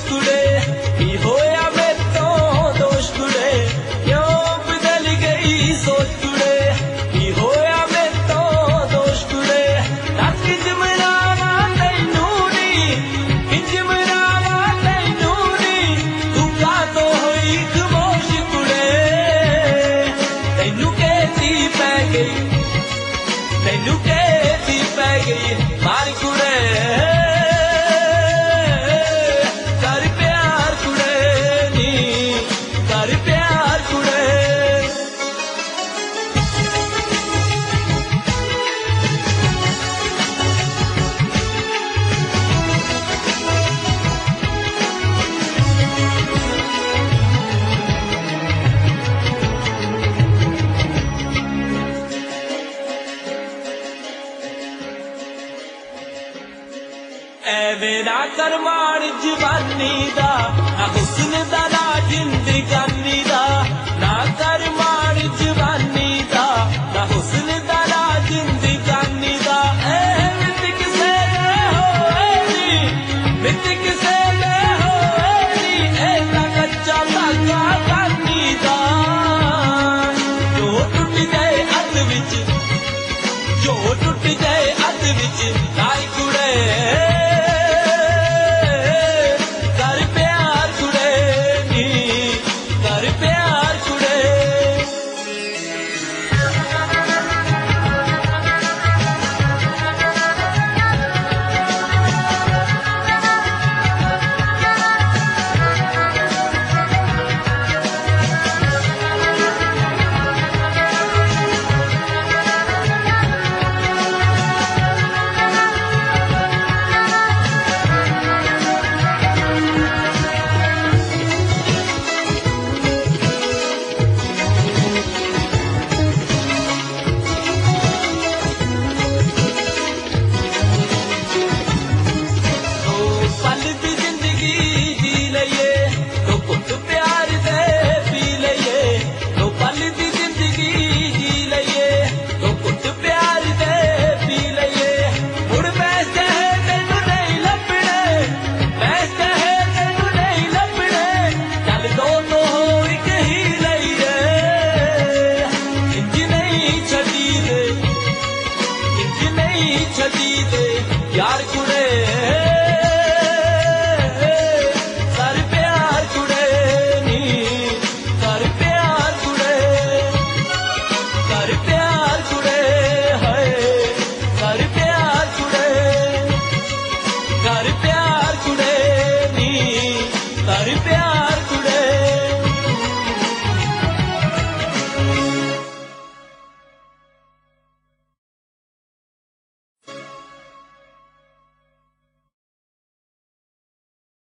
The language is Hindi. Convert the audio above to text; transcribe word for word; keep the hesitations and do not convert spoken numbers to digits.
सोच कुड़े की होया मैं तो दोष कुड़े क्यों बदल गई सोच कुड़े की होया मैं तो दोष कुड़े तक जमरावा तैनू नी किंज मरावा तैनू नी तू का तो होई खामोश कुड़े तैनू कहती पै गई तैनू कहती पै गई मार कुड़े ऐवें ना कर मार जवानी दा ना हुस्न दा ना जिंदगानी दा ना कर मार जवानी दा ना हुस्न दा ना जिंदगानी दा ए मित किसे ले होएगी मित किसे ले होएगी ए ता कच्चा धागा कानी दा जो टूट जाए अध विच जो टूट जाए अध विच नाई कुड़े छदी दे यार कुड़े कर प्यार कुड़े नी कर प्यार कुड़े कर प्यार कुड़े है कर प्यार कुड़े कर प्यार कुड़े नी कर प्यार